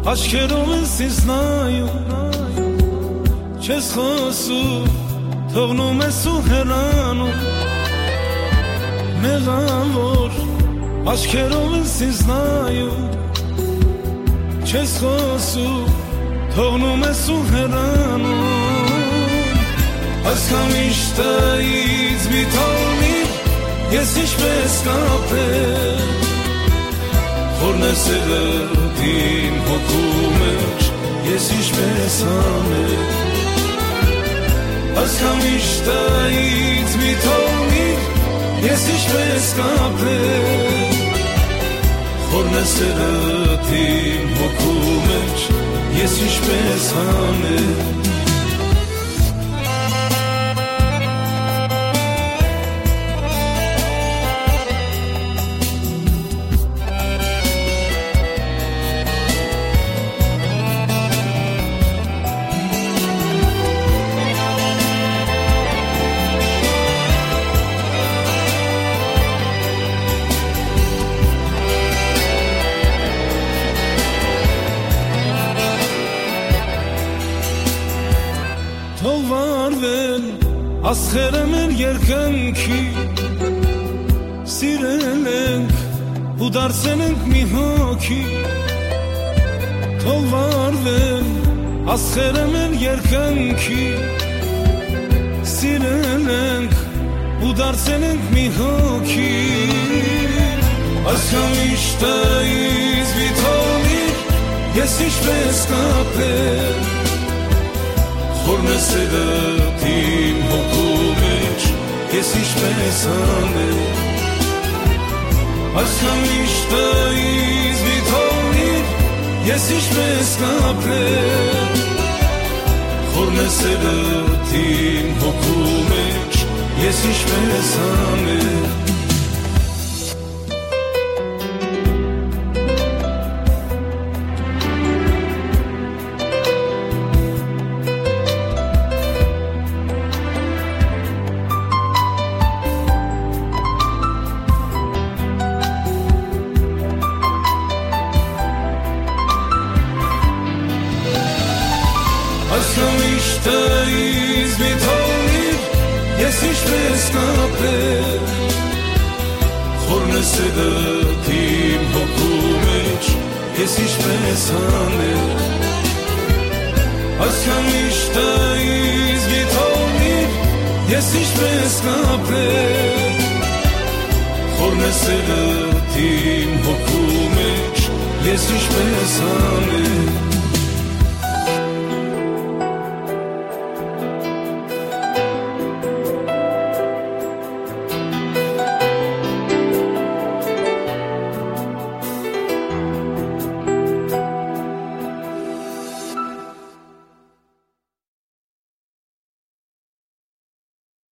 Աչքերով ես նայում, չես խոսում, թողնում ես ու հեռանում, մեղավոր աչքերով ես նայում, չես խոսում, թողնում ես ու հեռանում, այսքան միշտից մի թողնի, ես ինչպես կապել, Որն է սերտին հոգու մեջ, ես ինչպես անել, Այսքան միշտից մի թողնի, ես ինչպես կապել, Որն է սերտին հոգու մեջ, ես ինչպես անել, Ասխերը մեր երկնքի Սիրել ենք ու դարձել ենք մի հոգի Թող վարվեն ասխերը մեր երկնքի Սիրել ենք ու դարձել ենք մի հոգի Այսքան միշտից մի թողնի Ես ինչպես կապել Որն է սերտին հոգու մեջ, ես ինչպես անել Այսքան միշտից մի թողնի, ես ինչպես կապել Որն է սերտին հոգու մեջ, ես ինչպես անել Սերտին հոգու մեջ, ես ինչպես անել Այսքան միշտից մի թողնի, ես ինչպես կապել Որն է սերտին հոգու մեջ, ես ինչպես անել